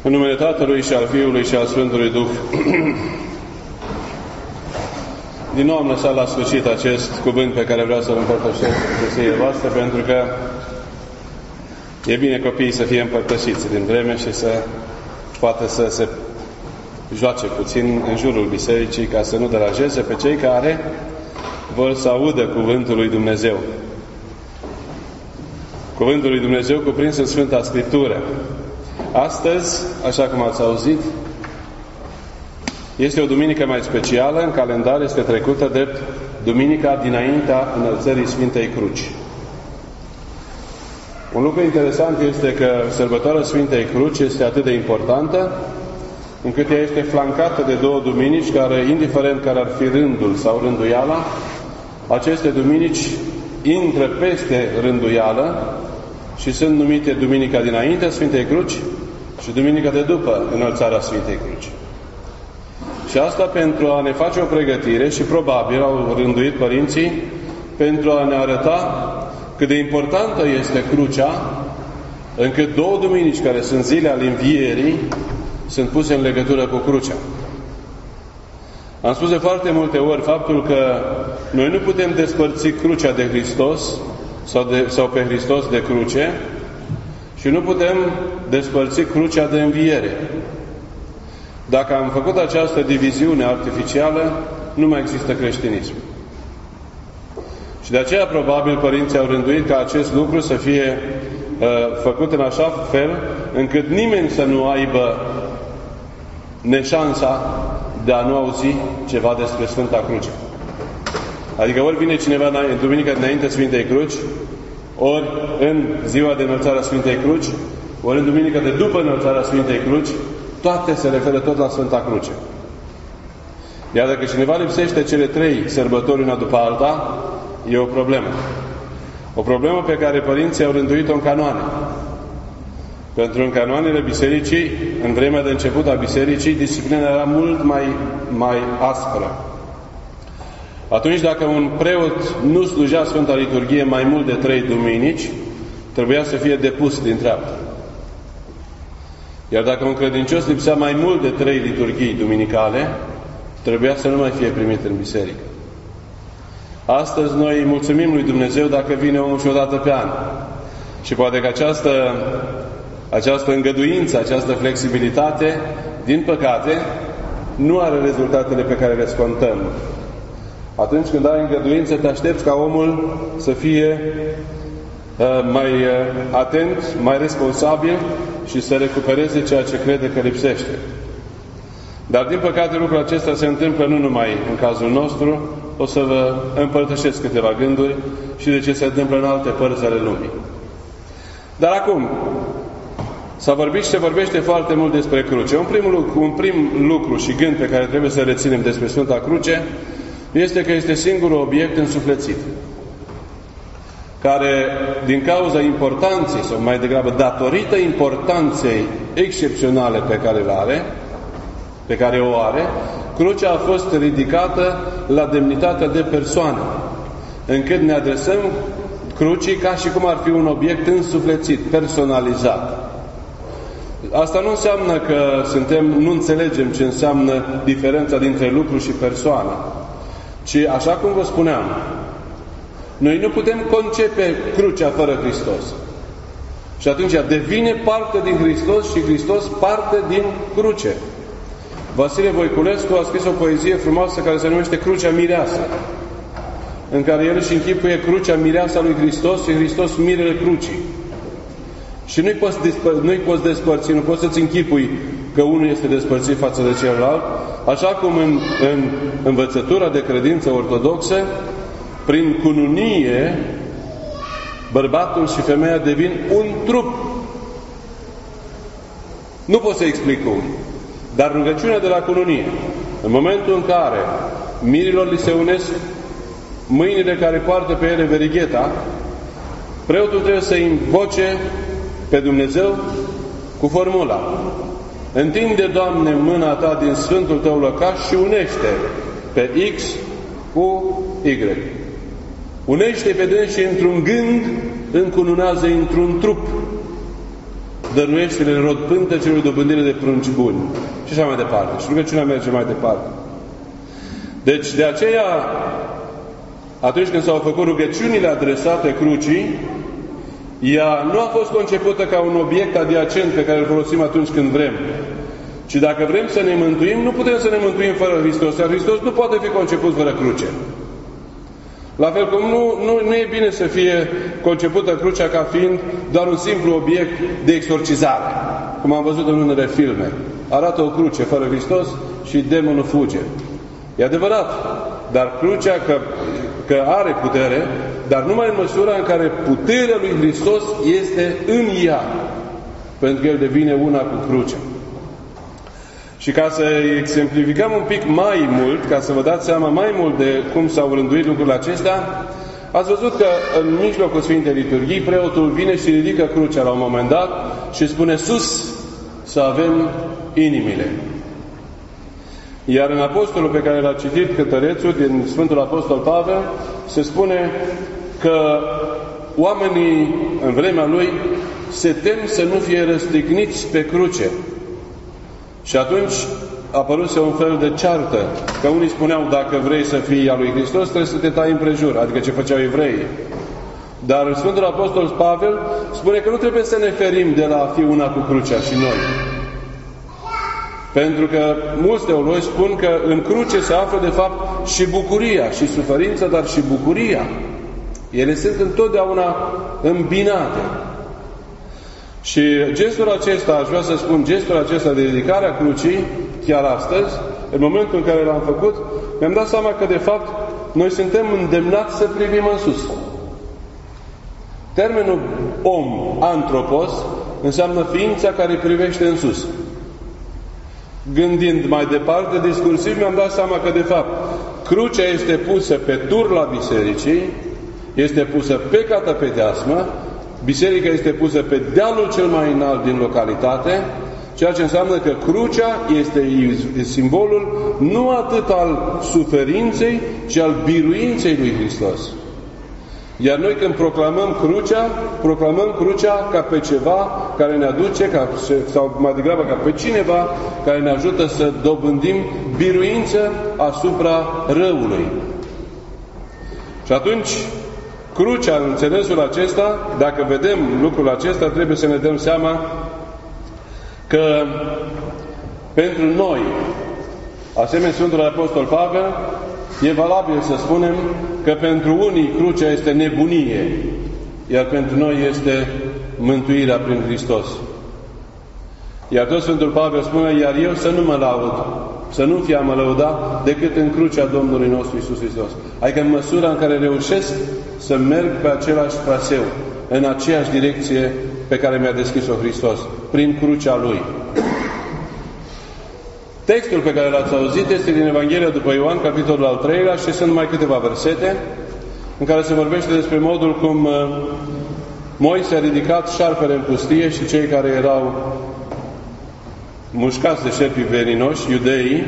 În numele Tatălui și al Fiului și al Sfântului Duh. Din nou am lăsat la sfârșit acest cuvânt pe care vreau să-l împărtășesc cu voastre, pentru că e bine copiii să fie împărtășiți din vreme și să poată să se joace puțin în jurul bisericii, ca să nu deranjeze pe cei care vor să audă cuvântul lui Dumnezeu. Cuvântul lui Dumnezeu cuprins în Sfânta Scriptură. Astăzi, așa cum ați auzit, este o duminică mai specială, în calendar este trecută de duminica dinaintea înălțării Sfintei Cruci. Un lucru interesant este că sărbătoarea Sfintei Cruci este atât de importantă, încât ea este flancată de două duminici care, indiferent care ar fi rândul sau rânduiala, aceste duminici intră peste rânduială și sunt numite duminica dinaintea Sfintei Cruci și duminica de după înălțarea Sfintei Cruci. Și asta pentru a ne face o pregătire și probabil au rânduit părinții pentru a ne arăta cât de importantă este crucea, încât două duminici care sunt zile ale învierii sunt puse în legătură cu crucea. Am spus de foarte multe ori faptul că noi nu putem despărți crucea de Hristos sau pe Hristos de cruce și nu putem despărți crucea de înviere. Dacă am făcut această diviziune artificială, nu mai există creștinism. Și de aceea, probabil, părinții au rânduit ca acest lucru să fie făcut în așa fel, încât nimeni să nu aibă neșansa de a nu auzi ceva despre Sfânta Cruce. Adică ori vine cineva în duminica dinainte Sfintei Cruci, ori în ziua de înălțare a Sfintei Cruci, ori în duminica de după înălțarea Sfintei Cruci, toate se referă tot la Sfânta Cruce. Iar dacă cineva lipsește cele trei sărbători una după alta, e o problemă. O problemă pe care părinții au rânduit-o în canoane. Pentru în canoanele bisericii, în vremea de început a bisericii, disciplina era mult mai aspră. Atunci, dacă un preot nu slujea Sfânta Liturghie mai mult de 3 duminici, trebuia să fie depus din treaptă. Iar dacă un credincios lipsea mai mult de 3 liturghii duminicale, trebuia să nu mai fie primit în biserică. Astăzi noi îi mulțumim lui Dumnezeu dacă vine omul și o dată pe an. Și poate că această îngăduință, această flexibilitate, din păcate, nu are rezultatele pe care le scontăm. Atunci când ai îngăduință, te aștepți ca omul să fie mai atent, mai responsabil și să recupereze ceea ce crede că lipsește. Dar, din păcate, lucrul acesta se întâmplă nu numai în cazul nostru. O să vă împărtășesc câteva gânduri și de ce se întâmplă în alte părți ale lumii. Dar acum, s-a vorbit și se vorbește foarte mult despre cruce. Un prim lucru și gând pe care trebuie să reținem despre Sfânta Cruce este că este singurul obiect însuflețit, care, din cauza importanței, sau mai degrabă datorită importanței excepționale pe care o are, crucea a fost ridicată la demnitatea de persoană, încât ne adresăm crucii ca și cum ar fi un obiect însuflețit, personalizat. Asta nu înseamnă că nu înțelegem ce înseamnă diferența dintre lucru și persoană, ci, așa cum vă spuneam, noi nu putem concepe crucea fără Hristos. Și atunci devine parte din Hristos și Hristos parte din cruce. Vasile Voiculescu a scris o poezie frumoasă care se numește Crucea Mireasă, în care el își închipuie crucea mireasa lui Hristos și Hristos mirele crucii. Și nu-i poți despărți, nu poți să-ți închipui că unul este despărțit față de celălalt, așa cum în învățătura de credință ortodoxă, prin cununie, bărbatul și femeia devin un trup. Nu pot să explic cum. Dar rugăciunea de la cununie, în momentul în care mirilor li se unesc mâinile care poartă pe ele verigheta, preotul trebuie să invoce pe Dumnezeu cu formula: întinde, Doamne, mâna Ta din Sfântul Tău lăcaș și unește pe X cu Y. Unește pe dâns și într-un gând încununează într-un trup. dăruiește-le rod pântecelui, dobândire de prunci buni. Și așa mai departe. Și rugăciunea merge mai departe. Deci, de aceea, atunci când s-au făcut rugăciunile adresate crucii, ea nu a fost concepută ca un obiect adiacent pe care îl folosim atunci când vrem. Și dacă vrem să ne mântuim, nu putem să ne mântuim fără Hristos. Iar Hristos nu poate fi conceput fără cruce. La fel cum nu e bine să fie concepută crucea ca fiind doar un simplu obiect de exorcizare. Cum am văzut în unele filme. Arată o cruce fără Hristos și demonul fuge. E adevărat, dar crucea că are putere, dar numai în măsura în care puterea lui Hristos este în ea. Pentru că El devine una cu crucea. Și ca să exemplificăm un pic mai mult, ca să vă dați seama mai mult de cum s-au rânduit lucrurile acestea, ați văzut că în mijlocul Sfintei Liturghii, preotul vine și ridică crucea la un moment dat și spune sus să avem inimile. Iar în apostolul pe care l-a citit cântărețul din Sfântul Apostol Pavel, se spune că oamenii în vremea lui se tem să nu fie răstigniți pe cruce. Și atunci a apăruse un fel de ceartă, că unii spuneau, dacă vrei să fii al lui Hristos, trebuie să te tai împrejur, adică ce făceau evreii. Dar Sfântul Apostol Pavel spune că nu trebuie să ne ferim de la a fi una cu crucea și noi. Pentru că mulți teologi spun că în cruce se află de fapt și bucuria și suferința, dar și bucuria. Ele sunt întotdeauna îmbinate. Și gestul acesta, aș vrea să spun, gestul acesta de ridicare a crucii, chiar astăzi, în momentul în care l-am făcut, mi-am dat seama că de fapt noi suntem îndemnați să privim în sus. Termenul om, antropos, înseamnă ființa care privește în sus. Gândind mai departe, discursiv, mi-am dat seama că, de fapt, crucea este pusă pe turla bisericii, este pusă pe catapeteasmă, biserica este pusă pe dealul cel mai înalt din localitate, ceea ce înseamnă că crucea este simbolul nu atât al suferinței, ci al biruinței lui Hristos. Iar noi când proclamăm crucea ca pe ceva care ne aduce, sau mai degrabă ca pe cineva care ne ajută să dobândim biruință asupra răului. Și atunci, crucea, în înțelesul acesta, dacă vedem lucrul acesta, trebuie să ne dăm seama că pentru noi, asemenea Sfântul Apostol Pavel, e valabil să spunem că pentru unii crucea este nebunie, iar pentru noi este mântuirea prin Hristos. Iar tot Sfântul Pavel spune, iar eu să nu mă laud, să nu fie a mă lăuda decât în crucea Domnului nostru Iisus Hristos. Adică în măsura în care reușesc să merg pe același traseu, în aceeași direcție pe care mi-a deschis-o Hristos, prin crucea Lui. Textul pe care l-ați auzit este din Evanghelia după Ioan, capitolul al 3-lea, și sunt numai câteva versete în care se vorbește despre modul cum Moise a ridicat șarpele în pustie și cei care erau mușcați de șerpii veninoși, iudeii,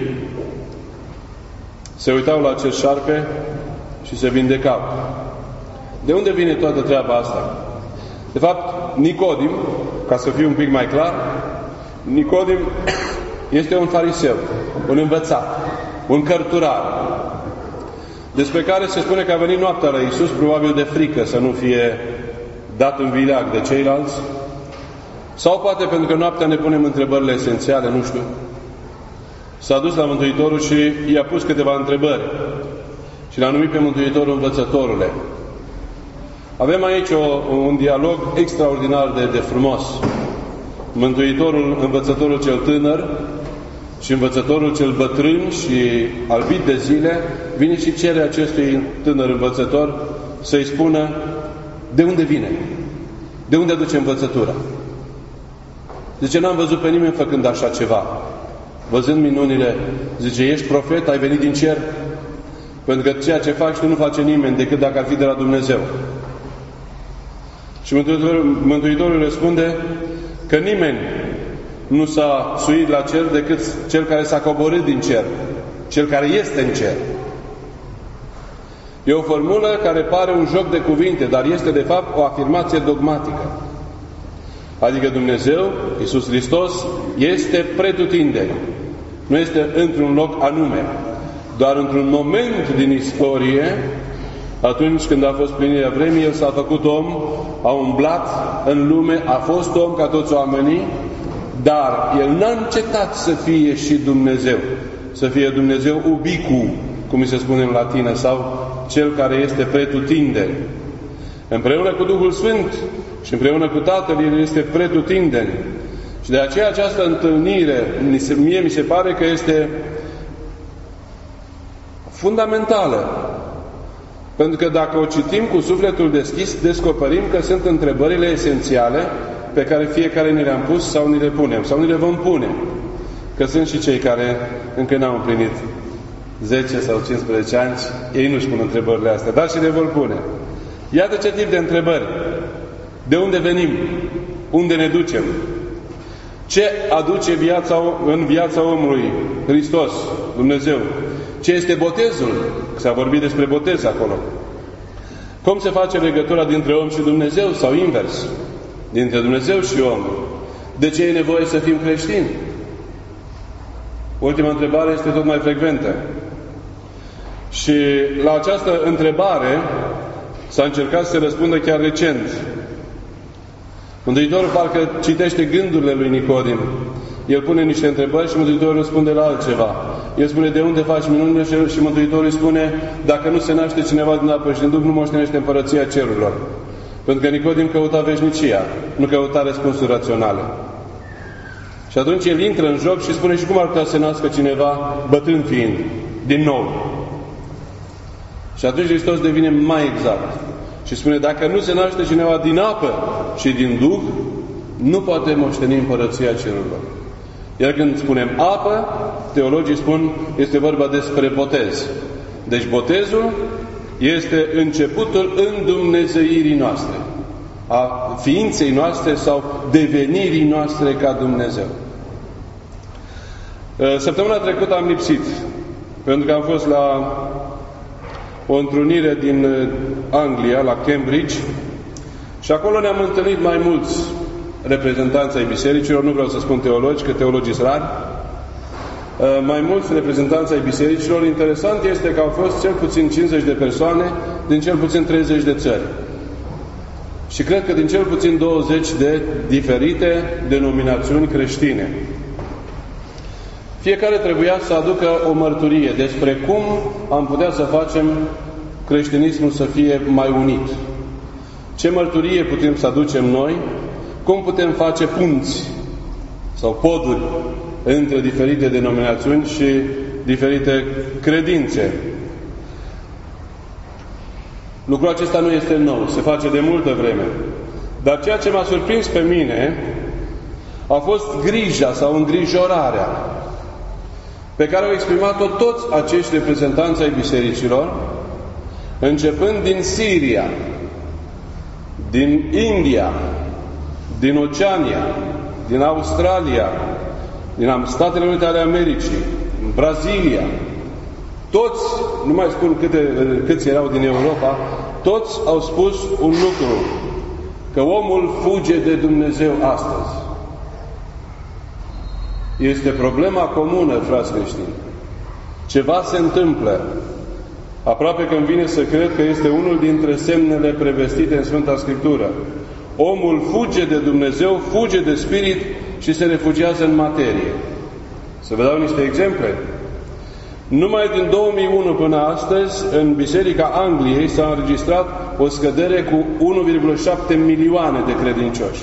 se uitau la acest șarpe și se vindecau. De unde vine toată treaba asta? De fapt, Nicodim, ca să fiu un pic mai clar, Nicodim este un fariseu, un învățat, un cărturar, despre care se spune că a venit noaptea la Iisus, probabil de frică să nu fie dat în vileag de ceilalți, sau poate pentru că noaptea ne punem întrebările esențiale, nu știu. S-a dus la Mântuitorul și i-a pus câteva întrebări și l-a numit pe Mântuitorul învățătorule. Avem aici un dialog extraordinar de frumos. Mântuitorul, învățătorul cel tânăr și învățătorul cel bătrân și albit de zile, vine și cere acestui tânăr învățător să-i spună de unde vine, de unde aduce învățătura. Zice, n-am văzut pe nimeni făcând așa ceva. Văzând minunile, zice, ești profet, ai venit din cer? Pentru că ceea ce faci tu nu face nimeni decât dacă ar fi de la Dumnezeu. Și Mântuitorul răspunde că nimeni nu s-a suit la cer decât cel care s-a coborât din cer, cel care este în cer. E o formulă care pare un joc de cuvinte, dar este de fapt o afirmație dogmatică. Adică Dumnezeu, Iisus Hristos, este pretutindeni. Nu este într-un loc anume. Doar într-un moment din istorie, atunci când a fost plinirea vremii, El s-a făcut om, a umblat în lume, a fost om ca toți oamenii, dar El n-a încetat să fie și Dumnezeu. Să fie Dumnezeu ubicu, cum îi se spune în latină, sau Cel care este pretutindeni. Împreună cu Duhul Sfânt și împreună cu Tatăl, El este pretutindeni. Și de aceea această întâlnire, mie mi se pare că este fundamentală. Pentru că dacă o citim cu sufletul deschis, descoperim că sunt întrebările esențiale pe care fiecare ni le-am pus sau ni le punem, sau ni le vom pune. Că sunt și cei care încă n-au împlinit 10 sau 15 ani, ei nu-și pun întrebările astea, dar și le vor pune. Iată ce tip de întrebări. De unde venim? Unde ne ducem? Ce aduce în viața omului Hristos, Dumnezeu? Ce este botezul? S-a vorbit despre botez acolo. Cum se face legătura dintre om și Dumnezeu sau invers? Dintre Dumnezeu și om. De ce e nevoie să fim creștini? Ultima întrebare este tot mai frecventă. Și la această întrebare s-a încercat să se răspundă chiar recent. Mântuitorul parcă citește gândurile lui Nicodim. El pune niște întrebări și Mântuitorul răspunde la altceva. El spune, de unde faci minunile? Și Mântuitorul spune, dacă nu se naște cineva din apă și din Duh, nu moștenește împărăția cerurilor. Pentru că Nicodim căuta veșnicia, nu căuta răspunsuri raționale. Și atunci el intră în joc și spune, și cum ar putea să se nască cineva bătrân fiind, din nou? Și atunci Hristos devine mai exact. Și spune, dacă nu se naște cineva din apă și din Duh, nu poate moșteni împărăția cerurilor. Iar când spunem apă, teologii spun, este vorba despre botez. Deci botezul este începutul îndumnezeirii noastre, a ființei noastre sau devenirii noastre ca Dumnezeu. Săptămâna trecută am lipsit, pentru că am fost la o întrunire din Anglia, la Cambridge, și acolo ne-am întâlnit mai mulți reprezentanți ai bisericilor, nu vreau să spun teologi, că teologii sunt rari, mai mulți reprezentanți ai bisericilor. Interesant este că au fost cel puțin 50 de persoane din cel puțin 30 de țări. Și cred că din cel puțin 20 de diferite denominațiuni creștine. Fiecare trebuia să aducă o mărturie despre cum am putea să facem creștinismul să fie mai unit. Ce mărturie putem să aducem noi? Cum putem face punți sau poduri între diferite denominațiuni și diferite credințe? Lucrul acesta nu este nou, se face de multă vreme. Dar ceea ce m-a surprins pe mine a fost grija sau îngrijorarea pe care au exprimat-o toți acești reprezentanți ai bisericilor, începând din Siria, din India, din Oceania, din Australia, din Statele Unite ale Americii, din Brazilia. Toți, nu mai spun câți erau din Europa, toți au spus un lucru, că omul fuge de Dumnezeu astăzi. Este problema comună, frați creștini. Ceva se întâmplă. Aproape că îmi vine să cred că este unul dintre semnele prevestite în Sfânta Scriptură. Omul fuge de Dumnezeu, fuge de Spirit și se refugiază în materie. Să vă dau niște exemple. Numai din 2001 până astăzi, în Biserica Angliei s-a înregistrat o scădere cu 1,7 milioane de credincioși.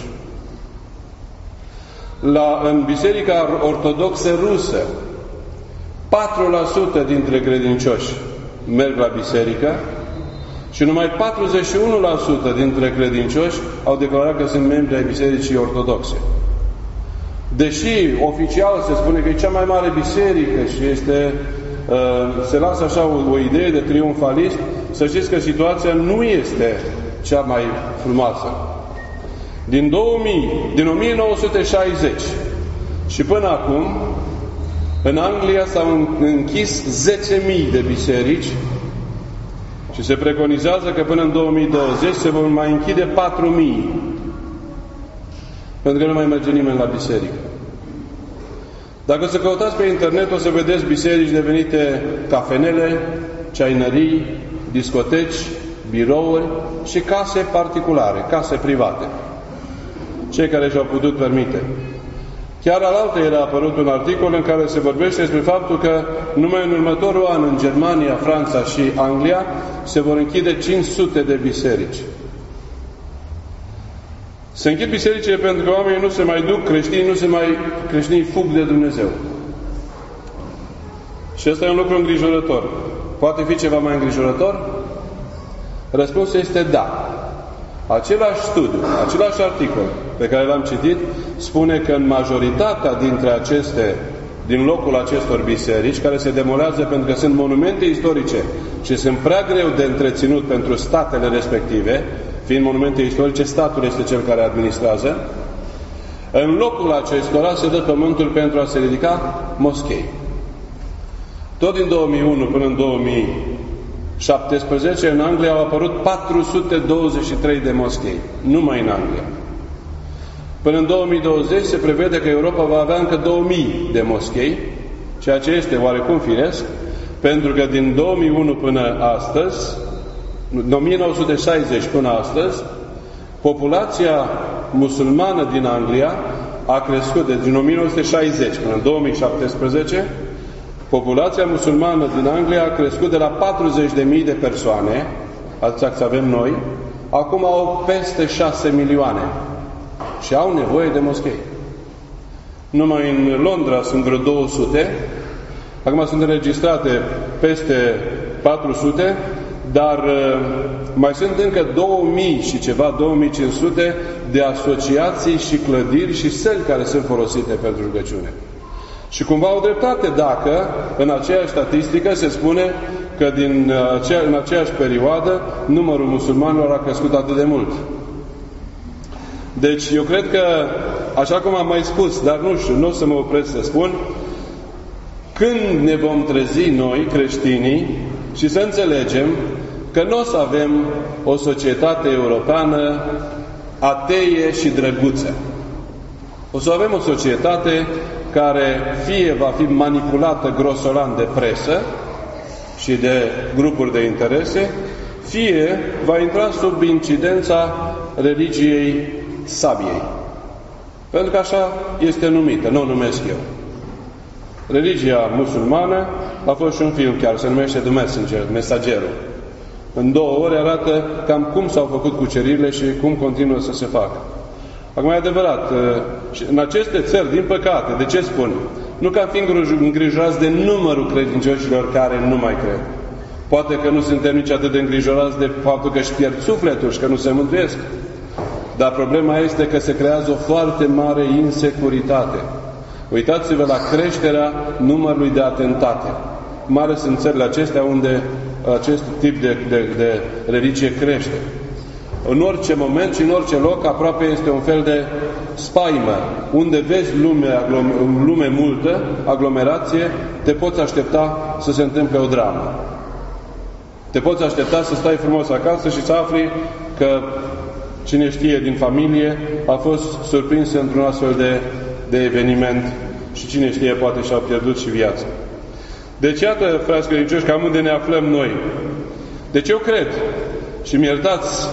În Biserica Ortodoxă Rusă, 4% dintre credincioși merg la biserică și numai 41% dintre credincioși au declarat că sunt membri ai Bisericii Ortodoxe. Deși oficial se spune că e cea mai mare biserică și se lasă așa o idee de triumfalism, să știți că situația nu este cea mai frumoasă. Din 1960 și până acum, în Anglia s-au închis 10.000 de biserici și se preconizează că până în 2020 se vor mai închide 4.000. Pentru că nu mai merge nimeni la biserică. Dacă să căutați pe internet, o să vedeți biserici devenite cafenele, ceainării, discoteci, birouri și case particulare, case private. Cei care și-au putut permite. Chiar alaltă era apărut un articol în care se vorbește despre faptul că numai în următorul an în Germania, Franța și Anglia se vor închide 500 de biserici. Se închid bisericile pentru că oamenii nu se mai duc, creștinii fug de Dumnezeu. Și ăsta e un lucru îngrijorător. Poate fi ceva mai îngrijorător? Răspunsul este da. Același studiu, același articol pe care l-am citit, spune că în majoritatea din locul acestor biserici, care se demolează pentru că sunt monumente istorice și sunt prea greu de întreținut pentru statele respective, fiind monumente istorice, statul este cel care administrează, în locul acestora se dă pământul pentru a se ridica moschei. Tot din 2001 până în 2017, în Anglia au apărut 423 de moschei, numai în Anglia. Până în 2020 se prevede că Europa va avea încă 2000 de moschei, ceea ce este oarecum firesc, pentru că din 2001 până astăzi, 1960 până astăzi, populația musulmană din Anglia a crescut, deci din 1960 până în 2017, populația musulmană din Anglia a crescut de la 40.000 de persoane, atâția cât avem noi, acum au peste 6 milioane și au nevoie de moschei. Numai în Londra sunt vreo 200, acum sunt înregistrate peste 400, dar mai sunt încă 2000 și ceva, 2500 de asociații și clădiri și săli care sunt folosite pentru rugăciune. Și cumva au dreptate dacă în aceeași statistică se spune că în aceeași perioadă numărul musulmanilor a crescut atât de mult. Deci eu cred că, așa cum am mai spus, dar nu știu, nu o să mă opresc să spun, când ne vom trezi noi, creștinii, și să înțelegem că nu o să avem o societate europeană ateie și drăguță. O să avem o societate care fie va fi manipulată grosolan de presă și de grupuri de interese, fie va intra sub incidența religiei sabiei. Pentru că așa este numită, nu o numesc eu. Religia musulmană a fost și un film chiar, se numește The Messenger, Mesagerul. În 2 ore arată cam cum s-au făcut cuceririle și cum continuă să se facă. Acum e adevărat, în aceste țări, din păcate, de ce spun? Nu că am fi îngrijorați de numărul credincioșilor care nu mai cred. Poate că nu suntem nici atât de îngrijorați de faptul că își pierd sufletul și că nu se mântuiesc. Dar problema este că se creează o foarte mare insecuritate. Uitați-vă la creșterea numărului de atentate. Mare sunt țările acestea unde acest tip de religie crește. În orice moment și în orice loc aproape este un fel de spaimă. Unde vezi lume multă, aglomerație, te poți aștepta să se întâmple o dramă. Te poți aștepta să stai frumos acasă și să afli că cine știe din familie a fost surprins într-un astfel de eveniment și cine știe poate și-a pierdut și viața. Deci iată, frați credincioși, cam unde ne aflăm noi. Deci eu cred, și mi iertați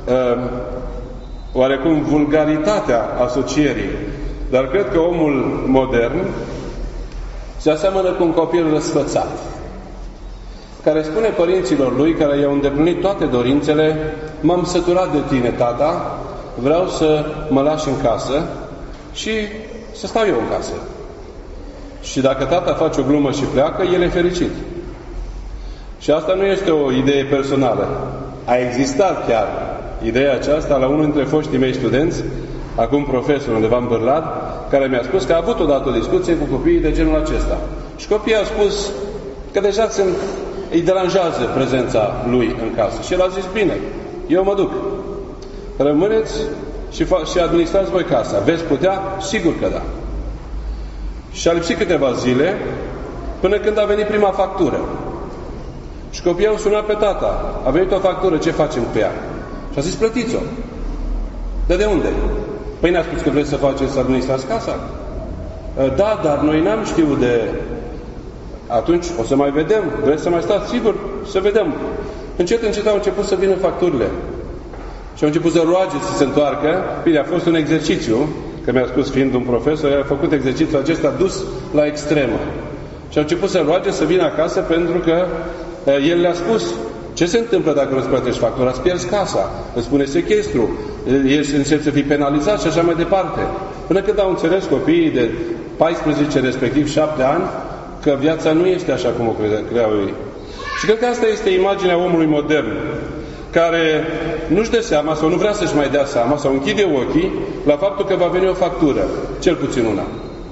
oarecum vulgaritatea asocierii, dar cred că omul modern se aseamănă cu un copil răsfățat, care spune părinților lui, care i-au îndeplinit toate dorințele: m-am săturat de tine, tata, vreau să mă lași în casă și să stau eu în casă. Și dacă tata face o glumă și pleacă, el e fericit. Și asta nu este o idee personală. A existat chiar ideea aceasta la unul dintre foștii mei studenți, acum profesor undeva în Bârlad, care mi-a spus că a avut odată o discuție cu copiii de genul acesta. Și copiii au spus că deja îi deranjează prezența lui în casă. Și el a zis: bine, eu mă duc. Rămâneți și administrați voi casa. Veți putea? Sigur că da. Și a lipsit câteva zile până când a venit prima factură. Și copiii au sunat pe tata: a venit o factură, ce facem cu ea? Și a zis: plătiți-o. De unde? Păi ne-a spus că vreți să faceți, să administrați casa? Da, dar noi n-am știut de... Atunci o să mai vedem. Vreți să mai stați? Sigur, să vedem. Încet, încet au început să vină facturile. Și au început să roage să se întoarcă. Bine, a fost un exercițiu, că mi-a spus, fiind un profesor, el a făcut exercițiul acesta dus la extremă. Și au început să roage să vină acasă pentru că el le-a spus: ce se întâmplă dacă nu-ți plătești factura? Îți pierzi casa, îți pune sechestru, începi să fii penalizat și așa mai departe. Până când au înțeles copiii de 14, respectiv 7 ani, că viața nu este așa cum o credeau ei. Și cred că asta este imaginea omului modern, care nu-și dă seama sau nu vrea să-și mai dea seama sau închide ochii la faptul că va veni o factură, cel puțin una.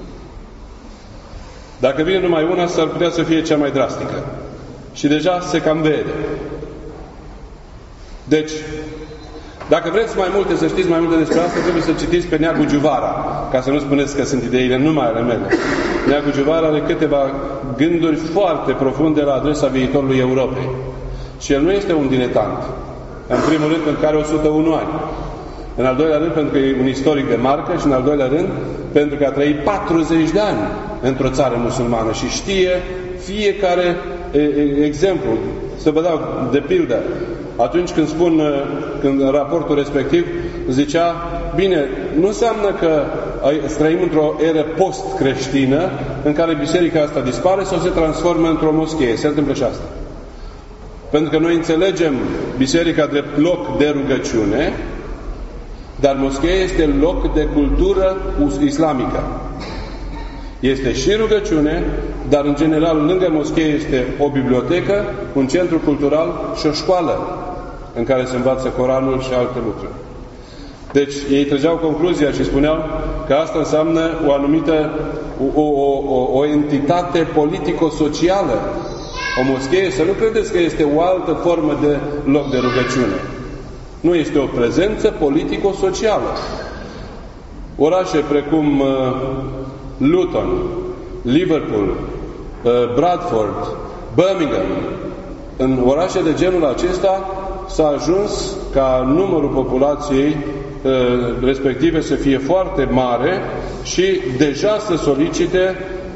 Dacă vine numai una, s-ar putea să fie cea mai drastică. Și deja se cam vede. Deci, dacă vreți mai multe, să știți mai multe despre asta, trebuie să citiți pe Neagu Giuvara, ca să nu spuneți că sunt ideile numai ale mele. Neagu Giuvara are câteva gânduri foarte profunde la adresa viitorului Europei. Și el nu este un diletant. În primul rând, pentru că are 101 ani. În al doilea rând, pentru că e un istoric de marcă și în al doilea rând, pentru că a trăit 40 de ani într-o țară musulmană și știe fiecare exemplu. Să vă dau de pildă. Atunci când spun, când în raportul respectiv zicea, bine, nu înseamnă că trăim într-o eră post-creștină în care biserica asta dispare sau se transformă într-o moschee. Se întâmplă și asta. Pentru că noi înțelegem biserica drept loc de rugăciune, dar moscheea este loc de cultură islamică. Este și rugăciune, dar în general lângă moschee este o bibliotecă, un centru cultural și o școală în care se învață Coranul și alte lucruri. Deci ei trăgeau concluzia și spuneau că asta înseamnă o anumită o entitate politico-socială. O moschee, să nu credeți că este o altă formă de loc de rugăciune. Nu, este o prezență politico-socială. Orașe precum Luton, Liverpool, Bradford, Birmingham, în orașe de genul acesta s-a ajuns ca numărul populației respective să fie foarte mare și deja să solicite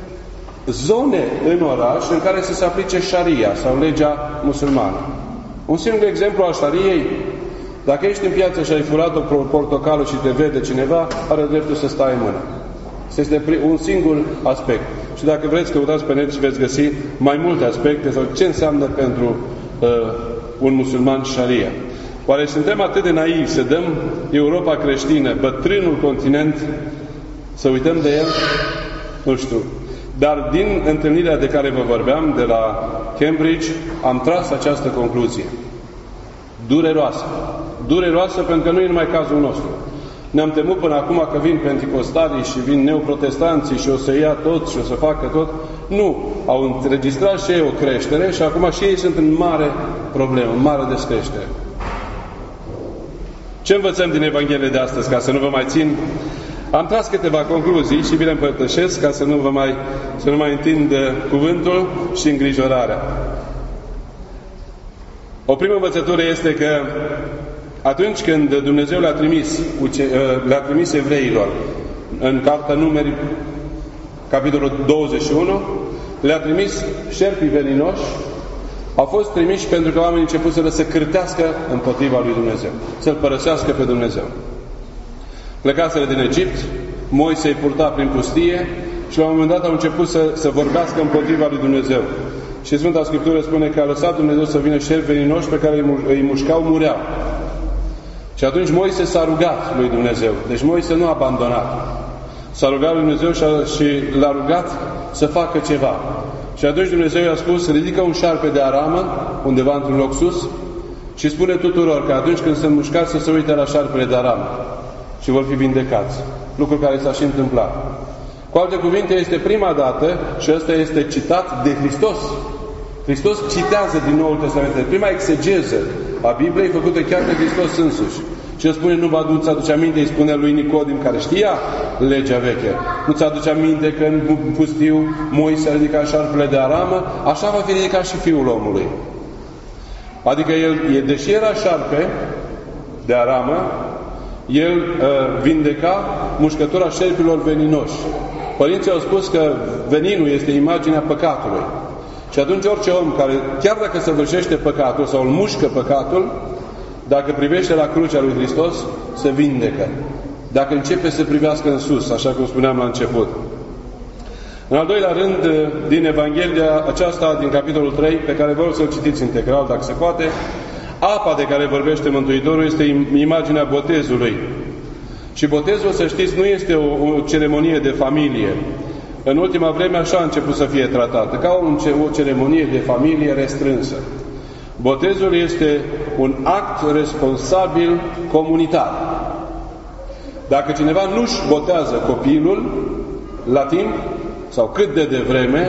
zone în oraș în care să se aplice șaria sau legea musulmană. Un singur exemplu al șariei: dacă ești în piață și ai furat o portocală și te vede cineva, are dreptul să stai în mână. Este un singur aspect. Și dacă vreți, căutați pe net și veți găsi mai multe aspecte sau ce înseamnă pentru un musulman șaria. Oare suntem atât de naivi să dăm Europa creștină, bătrânul continent, să uităm de el? Nu știu. Dar din întâlnirea de care vă vorbeam, de la Cambridge, am tras această concluzie. Dureroasă. Dureroasă pentru că nu e numai cazul nostru. Ne-am temut până acum că vin pentecostarii și vin neoprotestanții și o să ia tot și o să facă tot. Nu. Au înregistrat și ei o creștere și acum și ei sunt în mare problemă, în mare descreștere. Ce învățăm din Evanghelie de astăzi, ca să nu vă mai țin? Am tras câteva concluzii și vi le împărtășesc ca să nu mai întind cuvântul și îngrijorarea. O primă învățătură este că atunci când Dumnezeu le-a trimis evreilor în Cartea Numeri, capitolul 21, le-a trimis șerpii veninoși, au fost trimiși pentru că oamenii începuseră să cârtească împotriva lui Dumnezeu, să-L părăsească pe Dumnezeu. Plecaseră din Egipt, Moise îi purta prin pustie și la un moment dat au început să vorbească împotriva lui Dumnezeu. Și Sfânta Scriptură spune că a lăsat Dumnezeu să vină șerpi veninoși pe care îi mușcau, mureau. Și atunci Moise s-a rugat lui Dumnezeu. Deci Moise nu a abandonat. S-a rugat lui Dumnezeu și l-a rugat să facă ceva. Și atunci Dumnezeu i-a spus: ridică un șarpe de aramă undeva într-un loc sus și spune tuturor că atunci când sunt mușcați să se uite la șarpele de aramă și vor fi vindecați. Lucru care s-a și întâmplat. Cu alte cuvinte, este prima dată, și ăsta este citat de Hristos. Hristos citează din Noul Testament. Prima exegeză a Bibliei făcută chiar de Hristos însuși. Și el spune: nu vă aduce aminte, îi spune lui Nicodim, care știa legea veche. Nu ți aduce aminte că în pustiu Moise a ridicat șarpele de aramă? Așa va fi ridicat și Fiul omului. Adică el, deși era șarpe de aramă, El vindeca mușcătura șerpilor veninoși. Părinții au spus că veninul este imaginea păcatului. Și atunci orice om care, chiar dacă săvârșește păcatul sau îl mușcă păcatul, dacă privește la crucea lui Hristos, se vindecă. Dacă începe să privească în sus, așa cum spuneam la început. În al doilea rând, din Evanghelia aceasta, din capitolul 3, pe care vă rog să-l citiți integral, dacă se poate, apa de care vorbește Mântuitorul este imaginea botezului. Și botezul, să știți, nu este o ceremonie de familie. În ultima vreme așa a început să fie tratată, ca o ceremonie de familie restrânsă. Botezul este un act responsabil comunitar. Dacă cineva nu-și botează copilul la timp sau cât de devreme,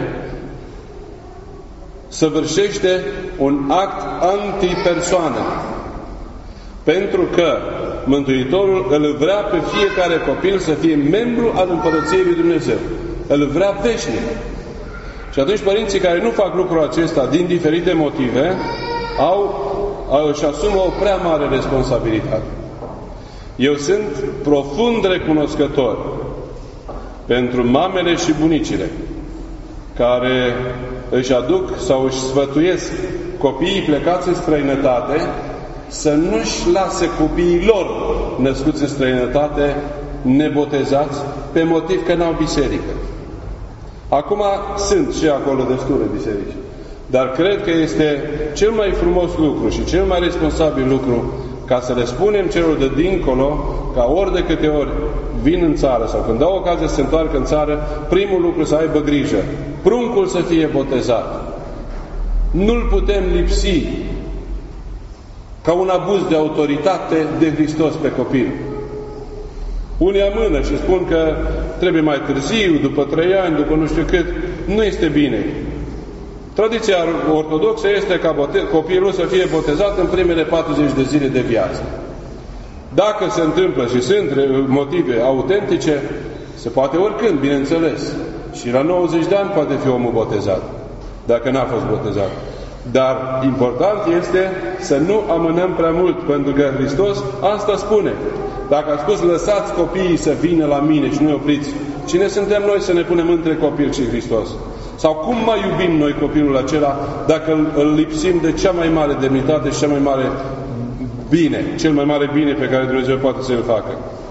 săvârșește un act antipersoană. Pentru că Mântuitorul îl vrea pe fiecare copil să fie membru al Împărăției lui Dumnezeu. Îl vrea veșnic. Și atunci părinții care nu fac lucrul acesta din diferite motive își asumă o prea mare responsabilitate. Eu sunt profund recunoscător pentru mamele și bunicile care își aduc sau își sfătuiesc copiii plecați în străinătate să nu-și lase copiii lor născuți în străinătate nebotezați pe motiv că n-au biserică. Acum sunt și acolo destule biserici. Dar cred că este cel mai frumos lucru și cel mai responsabil lucru ca să le spunem celor de dincolo, ca ori de câte ori vin în țară sau când dau ocazia să se întoarcă în țară, primul lucru să aibă grijă. Pruncul să fie botezat. Nu-l putem lipsi ca un abuz de autoritate de Hristos pe copil. Unii amână și spun că trebuie mai târziu, după 3 ani, după nu știu cât. Nu este bine. Tradiția ortodoxă este ca copilul să fie botezat în primele 40 de zile de viață. Dacă se întâmplă și sunt motive autentice, se poate oricând, bineînțeles. Și la 90 de ani poate fi omul botezat, dacă n-a fost botezat. Dar important este să nu amânăm prea mult, pentru că Hristos asta spune. Dacă a spus, lăsați copiii să vină la mine și nu opriți, cine suntem noi să ne punem între copil și Hristos? Sau cum mai iubim noi copilul acela dacă îl lipsim de cea mai mare demnitate și cea mai mare bine, cel mai mare bine pe care Dumnezeu poate să-l facă?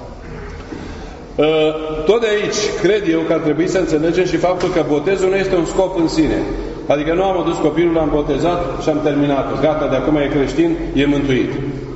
Tot de aici cred eu că ar trebui să înțelegem și faptul că botezul nu este un scop în sine. Adică nu am adus copilul, l-am botezat și am terminat. Gata, de acum e creștin, e mântuit.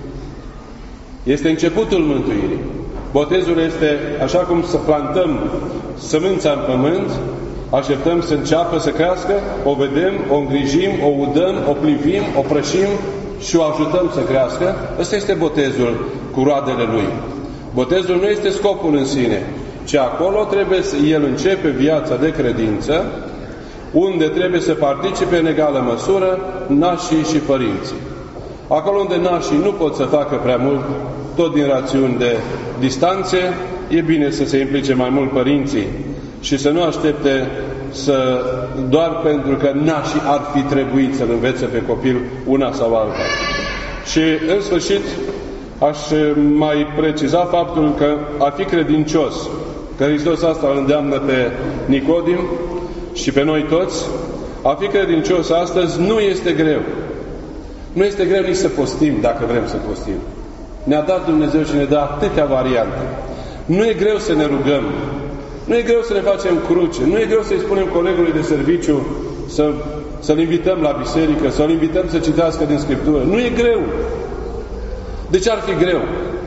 Este începutul mântuirii. Botezul este așa cum să plantăm sămânța în pământ, așteptăm să înceapă să crească, o vedem, o îngrijim, o udăm, o plivim, o prășim și o ajutăm să crească. Ăsta este botezul cu roadele lui. Botezul nu este scopul în sine, ci acolo trebuie să el începe viața de credință, unde trebuie să participe în egală măsură nașii și părinții. Acolo unde nașii nu pot să facă prea mult, tot din rațiuni de distanțe, e bine să se implice mai mult părinții și să nu aștepte doar pentru că nașii ar fi trebuit să-l învețe pe copil una sau alta. Și în sfârșit aș mai preciza faptul că a fi credincios, că Hristos asta îl îndeamnă pe Nicodim și pe noi toți, a fi credincios astăzi nu este greu. Nu este greu nici să postim, dacă vrem să postim. Ne-a dat Dumnezeu și ne dă atâtea variante. Nu e greu să ne rugăm. Nu e greu să ne facem cruce. Nu e greu să-i spunem colegului de serviciu să-l invităm la biserică, să-l invităm să citească din Scriptură. Nu e greu. De ce ar fi greu?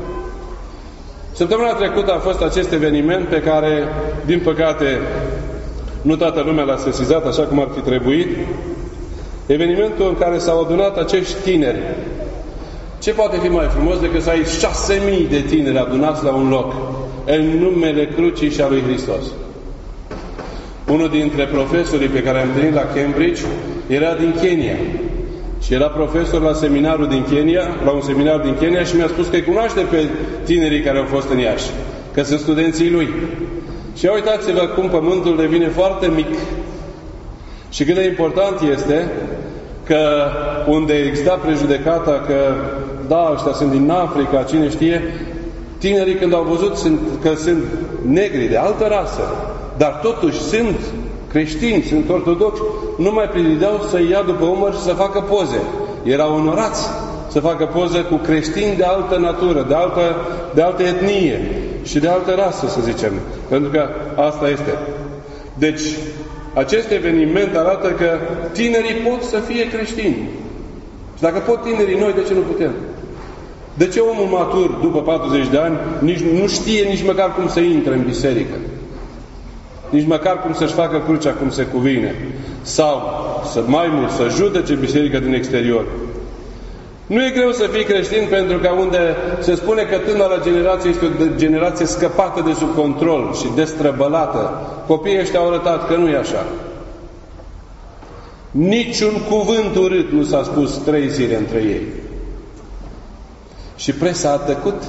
Săptămâna trecută a fost acest eveniment pe care, din păcate, nu toată lumea l-a sesizat așa cum ar fi trebuit. Evenimentul în care s-au adunat acești tineri. Ce poate fi mai frumos decât să ai 6.000 de tineri adunați la un loc în numele crucii și a lui Hristos? Unul dintre profesorii pe care am întâlnit la Cambridge era din Kenya. Și era profesor la seminarul din Kenya, la un seminar din Kenya și mi-a spus că îi cunoaște pe tinerii care au fost în Iași, că sunt studenții lui. Și uitați-vă cum pământul devine foarte mic. Și cât de important este că unde exista prejudecata că da, ăștia sunt din Africa, cine știe, Tinerii când au văzut că sunt negri de altă rasă, dar totuși sunt creștini, sunt ortodoxi, nu mai pridideau să-i ia după umăr și să facă poze. Erau onorați să facă poze cu creștini de altă natură, de altă etnie și de altă rasă, să zicem. Pentru că asta este. Deci, acest eveniment arată că tinerii pot să fie creștini. Și dacă pot tinerii, noi de ce nu putem? De ce omul matur, după 40 de ani, nu știe nici măcar cum să intre în biserică? Nici măcar cum să-și facă crucea cum se cuvine. Sau, mai mult, să judece biserica din exterior. Nu e greu să fii creștin pentru că unde se spune că tânăra generație este o generație scăpată de sub control și destrăbălată, copiii ăștia au arătat că nu e așa. Niciun cuvânt urât nu s-a spus 3 zile între ei. Și presa a tăcut.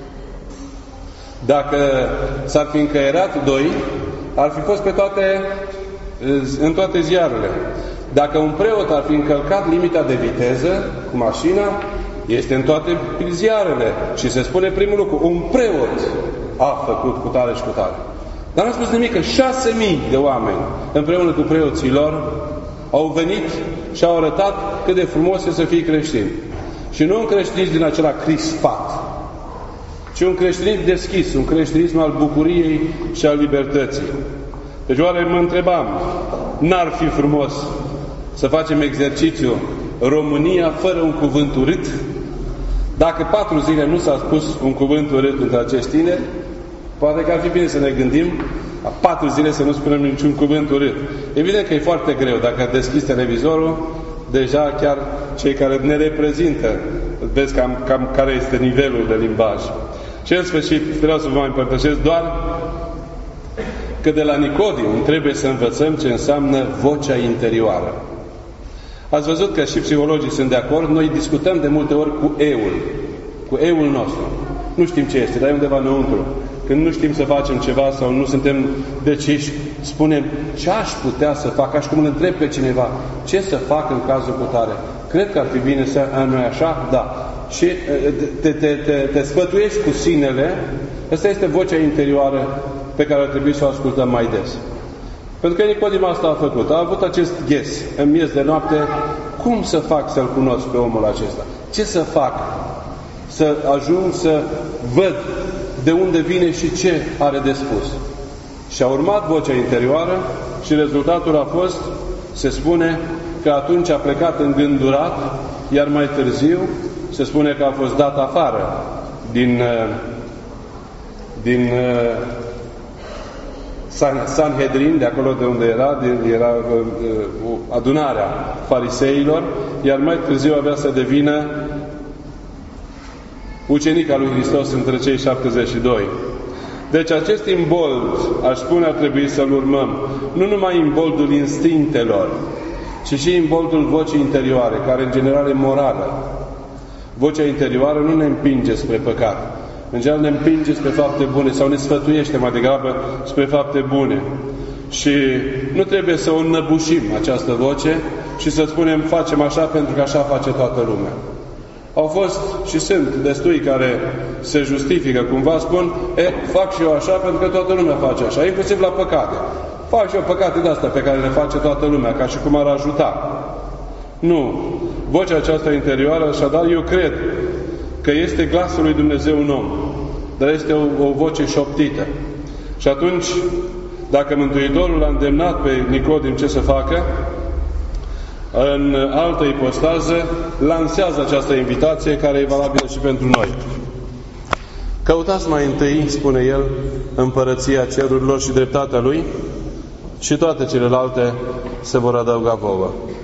Dacă s-ar fi încăierat 2, ar fi fost în toate ziarele. Dacă un preot ar fi încălcat limita de viteză cu mașina, este în toate ziarele. Și se spune primul lucru, un preot a făcut cu tare și cu tare. Dar n-a spus nimic, că 6.000 de oameni, împreună cu preoții lor, au venit și au arătat cât de frumos e să fii creștin. Și nu un creștinism din acela crispat, ci un creștinism deschis, un creștinism al bucuriei și al libertății. Deci oare mă întrebam, n-ar fi frumos să facem exercițiu România fără un cuvânt urât? Dacă 4 zile nu s-a spus un cuvânt urât între acești tineri, poate că ar fi bine să ne gândim la 4 zile să nu spunem niciun cuvânt urât. Evident că e foarte greu. Dacă deschizi televizorul, deja chiar cei care ne reprezintă, vezi cam care este nivelul de limbaj. Și în sfârșit, vreau să vă mai împărtășesc doar că de la Nicodim trebuie să învățăm ce înseamnă vocea interioară. Ați văzut că și psihologii sunt de acord, noi discutăm de multe ori cu eul nostru. Nu știm ce este, dar e undeva înăuntru. Când nu știm să facem ceva sau nu suntem deciși, spunem ce aș putea să fac, aș cum îl întreb pe cineva, ce să fac în cazul cu tare. Cred că ar fi bine să nu-i așa? Da. Și te sfătuiești cu sinele. Asta este vocea interioară pe care ar trebui să o ascultăm mai des. Pentru că Nicodim asta a făcut. A avut acest ghes în miez de noapte. Cum să fac să-l cunosc pe omul acesta? Ce să fac să ajung să văd de unde vine și ce are de spus? Și a urmat vocea interioară și rezultatul a fost, se spune, că atunci a plecat îngândurat, iar mai târziu se spune că a fost dat afară din Sanhedrin, de acolo de unde era adunarea fariseilor, iar mai târziu avea să devină ucenic al lui Hristos între cei 72. Deci acest imbold, aș spune, ar trebui să-l urmăm. Nu numai imboldul instinctelor, ci și imboldul vocii interioare, care în general e morală. Vocea interioară nu ne împinge spre păcat. În general ne împinge spre fapte bune sau ne sfătuiește mai degrabă spre fapte bune. Și nu trebuie să o înnăbușim această voce și să spunem facem așa pentru că așa face toată lumea. Au fost și sunt destui care se justifică cumva, spun, fac și eu așa pentru că toată lumea face așa, inclusiv la păcate. Fac și eu păcate de-astea pe care le face toată lumea, ca și cum ar ajuta. Nu. Vocea aceasta interioară, așadar, eu cred că este glasul lui Dumnezeu în om, dar este o voce șoptită. Și atunci, dacă Mântuitorul l-a îndemnat pe Nicodim ce să facă, în altă ipostază, lansează această invitație care e valabilă și pentru noi. Căutați mai întâi, spune el, împărăția cerurilor și dreptatea lui și toate celelalte se vor adăuga vouă.